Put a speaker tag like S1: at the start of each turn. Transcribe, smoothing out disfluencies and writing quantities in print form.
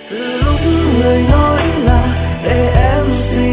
S1: từ lúc người nói là để em suy